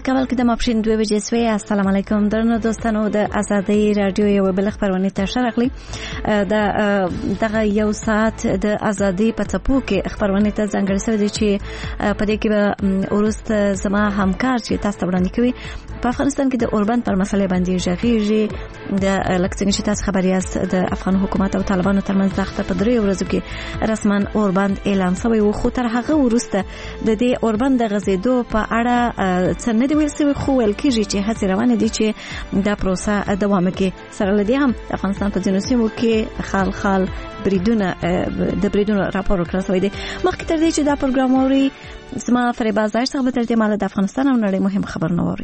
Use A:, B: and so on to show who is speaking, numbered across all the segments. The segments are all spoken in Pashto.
A: کابل کې د ماپښین 2 بجې سوی. السلام علیکم درنو دوستانو، د ازادۍ رادیو یو بل خبرونه ته شرغلی دغه یو ساعت د ازادۍ په څپو کې خبرونه ته ځانګړی شوی دی چې په دې کې به ورسته زما همکار چې تاسو ته وړاندې کوي په افغانستان کې د اوربند پر مسلې باندې ژغېږي. د لکه چې تاسو خبر یاست د افغان حکومت او طالبانو ترمنځ د اختر په 3 ورځو کې رسما اوربند اعلان شوی و، خو تر هغه ورسته د دې اوربند د غزیدو په اړه څه نه دی ویل شوی، خو ویل کېږي چې هڅې روانې دي چې دا پروسه دوام وکړي. سره له دې هم د افغانستان په ځینو سیمو کې خال بریدونه د بریدونو راپور ورکړل شوی دی. مخکې تر دې چې دا پروګرام اوري زما فریبا زاهر څخه به تر دې مهاله د افغانستان او نړۍ مهم خبرونه واوري.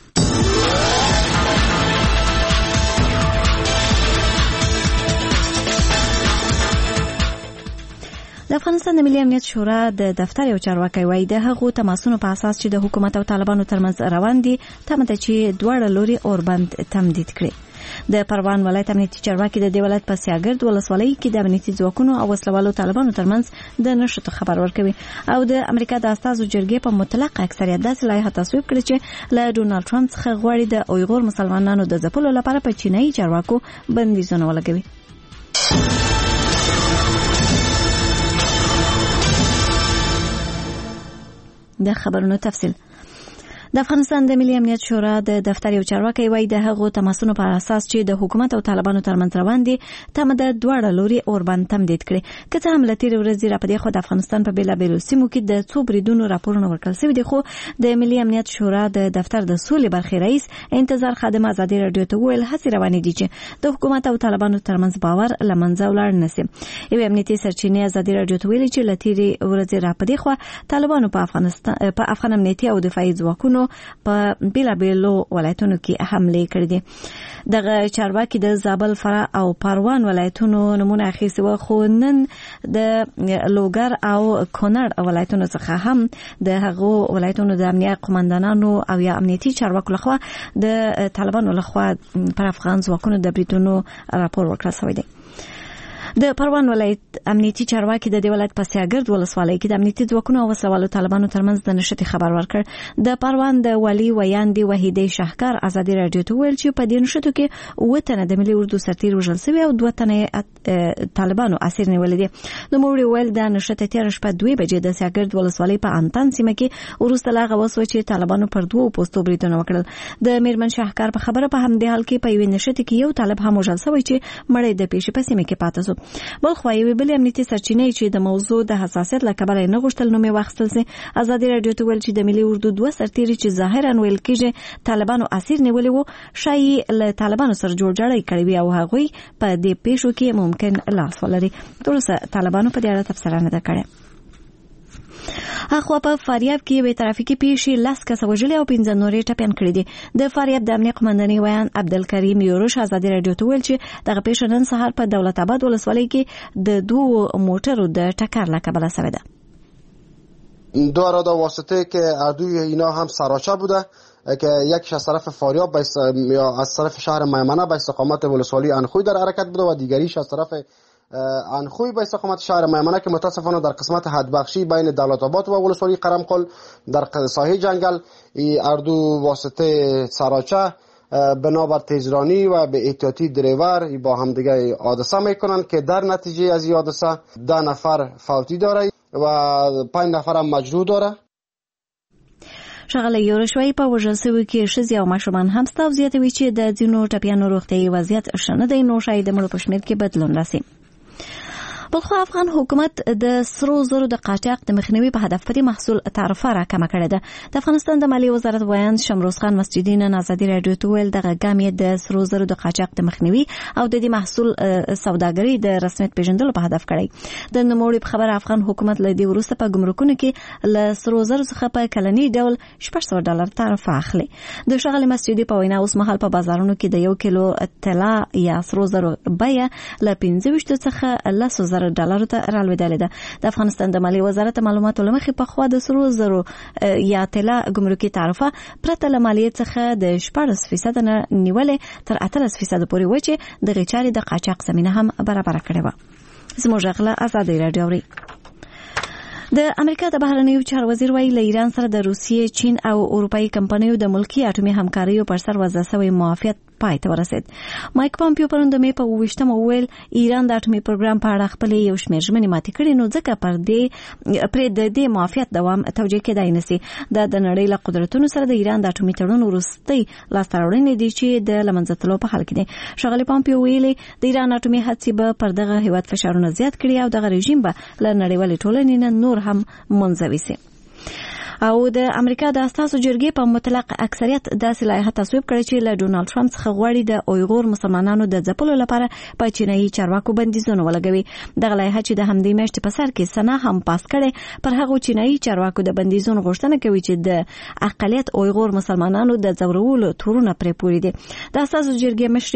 A: د افغانستان د ملي امنیت شورا د دفتر یو چارواکي وایي د هغو تماسونو په اساس چې د حکومت او طالبانو ترمنځ روان دي تمه ده چې دواړه لوري اوربند تمدید کړي. د پروان ولایت امنیتي چارواکي د دې ولایت په سیاګرد ولسوالۍ کې د امنیتي ځواکونو او وسلوالو طالبانو ترمنځ د نشټ خبر ورکوي او د امریکا د استازو جرګې په مطلق اکثریت داسې لایحه تصویب کړې چې له ډونالد ټرمپ څخه غواړي د اویغور مسلمانانو د ځپلو لپاره په چینایي چارواکو بندیزونه ولګوي. د خبرونو تفصیل. د افغانستان د ملي امنیت شورا د دفتر یو چارواکي وایي د هغو تماسونو په اساس چې د حکومت او طالبانو ترمنځ روان دي تمه ده دواړه لوري اوربند تمدید کړي. که څه هم له تېرې ورځې راپدې خو د افغانستان په بېلابېلو سیمو کې د څو بریدونو راپورونه ورکړل شوي دي، خو د ملي امنیت شورا د دفتر د سولې برخې رئیس انتظار خادم ازادي رادیو ته وویل هڅې روانې دي چې د حکومت او طالبانو ترمنځ باور له منځه ولاړ نه شي. یوې امنیتي سرچینې ازادي رادیو ته ویلي چې له تېرې ورځې راپدې خو طالبانو په افغان امنیتي او دفاعي ځواکونو په بیلابیلو ولایتونو کې حمله کړې دي. دغه چارواکي د زابل، فرا او پروان ولایتونو نمونه اخیستي و، خو نن د لوګر او کونړ ولایتونو څخه هم د هغو ولایتونو د امنیت قومندانانو او یا امنیتي چارواکو لخوا د طالبانو لخوا پر افغان ځواکونو د بریدونو راپور ورکړل شوی دی. د پروان ولایت امنیتي چارواکي د دې ولایت په سیاګرد ولسوالۍ کې د امنیتي ځواکونو او وسلوالو طالبانو ترمنځ د نشټې خبر ورکړ. د پروان د والي ویاندې وحیدې شهکار ازادي رادیو ته ویل چې په دې نشټو کې 9 تنه د ملي اردو سرتیر وژل شوي او 2 تنه طالبانو اسیر نیولي دي. نوموړي ویل د نشټې تیر شپه 2 بجې د سیاګرد ولسوالۍ په انتن سیمه کې وروسته لا غوښتل چې طالبانو پر 2 پوسټو بریدونه وکړل. د میرمن شهکار په خبره په همدې حال کې په یوې نشټې کې یو طالب هم وژل شوی چې مړی د پیښې په سیمه کې پاتې شو. بلخوا یوې بلې امنیتي سرچینې چې د موضوع د حساسیت له کبله نه غوښتل نوم یې واخیستل شي ازادي رادیو ته ویل چې د ملي اردو 2 سرتیري چې ظاهرا ویل کېږي طالبانو اسیر نیولي وو شایي له طالبانو سره جوړجاړی کړې وي او هغوی په دې پیښو کې ممکن لاس ولري. ترڅو طالبانو په دې اړه تفسیر نه ده کړې. اخوا په فاریاب کې به ترافیکي پیښې 10 کس وژلي او 15 نورې ټپيان کړي دي. د فاریاب د امنیت قومندانۍ ویان عبدالکریم یوروش ازادي رادیو ته ویل چې دغه پیښه نن سهار په دولت آباد ولسوالۍ کې د 2 موټرو د ټکر له کبله شوې ده.
B: دو اراده واسطه که اردوی اینا هم سراچه بوده که یکیش از طرف فاریاب یا از طرف شهر میمنه به استقامت ولسوالی انخوی در حرکت بوده و دیگریش از طرف انخوی به استقامت شهر میمنه که متاسفانه در قسمت حدبخشی بین دولت آباد و ولسوالی قرمقل در ساحه جنگل اردو واسطه سراچه بنابر تیزرانی و به احتیاطی دریور با هم دیگه حادثه میکنن که در نتیجه از این حادثه 10 نفر فوتی داره و 5 نفر هم مجروح داره.
A: شغله یورشوي په وژل شوي کې ښځې او ماشومان هم شته او زیاتوي چې د ځینو ټپیانو روغتیايي وضعیت ښه نه دی، نو شاید د مړو په شمېر کې بدلون راسي. بلخو افغان حکومت د سرو زرو د قاچاق د مخنیوي په هدف پرې محصول تعرفه راکمه کړې ده. د افغانستان د مالیې وزارت ویاند شمروز خان مسجدي نن ازادي رادیو ته ویل دغه ګام یې د سرو زرو د قاچاق د مخنیوي او د دې محصول سوداګرۍ د رسمیت پیژندلو په هدف کړی. د نوموړي په خبره افغان حکومت له دې وروسته په ګمرکونو کې له سرو زرو څخه په کلنی ډول $600 تعرفه اخلي. د ښاغلي مسجدي په وینا اوس مهال په بازارونو کې د 1 کیلو طلا یا سرو زرو بیه له 25 څخه $10,000 ته رالوېدلې ده. د افغانستان د مالیې وزارت معلوماتو له مخې په خوا د سرو زرو یا طلا ګمرکي تعرفه پرته له مالیې څخه د 14% نه نیولې تر 18% پورې و چې د غچاري د قاچاق زمينه هم برابر کړې و. زموږ غله ازادي رادیو د امریکا د بهرنیو چارو وزیر وایي له ایران سره د روسیې، چین او اروپایي کمپنیو د ملکی اټومي همکاریو پر سر وضع شوی موافقت پای ته ورسید. مایک پامپیو پرون د مې په 28 وویل ایران د اټومي پروګرام په اړه خپل یو شمېر ژمنې ماتې کړې، نو ځکه پر دې موافقت دوام توجیه کېدای نشي. د نړۍ له قدرتونو سره د ایران د اټومي تړون وروستۍ لاسته راوړنې دي چې د لمنځه تلو په حال کې دي. ښاغلي پامپیو ویلي د ایران اټومي هڅې به پر دغه هیواد فشارونه زیات کړي او دغه رژیم به له نړیوالې ټولنې نه نور هم منزوي شي. او د امریکا د اساسو جرګې په مطلق اکثریت داسې لایحه تصویب کړې چې له ډونالد ټرمپ څخه غواړي د اویغور مسلمانانو د ځپلو لپاره په چینایي چارواکو بندیزونه ولګوي. دغه لایحه چې د همدې میاشتې په سر کې سنا هم پاس کړي پر هغو چینایي چارواکو د بندیزونو غوښتنه کوي چې د اقلیت اویغور مسلمانانو د ځورولو تورونه پرې پوري دي. د اساسو جرګې مشر